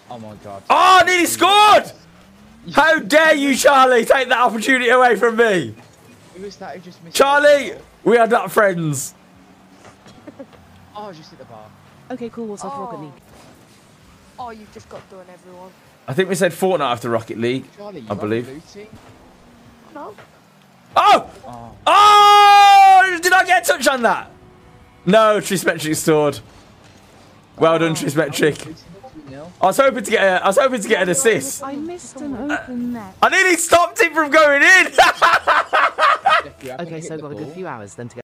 Oh my god. Oh, nearly scored! How dare you, Charlie, take that opportunity away from me? Who was that who just missed Charlie, we are not friends. Oh, just hit the bar. Okay, cool. What's up, Rocket League? Oh, you've just got done, everyone. I think we said Fortnite after Rocket League. Charlie, I believe. No. Oh! Oh! Did I get a touch on that? No, Trismetric scored. Well done, Trismetric. I was hoping to get an assist. I missed an open net. I nearly stopped him from going in. Okay, so I've got a good few hours then to get.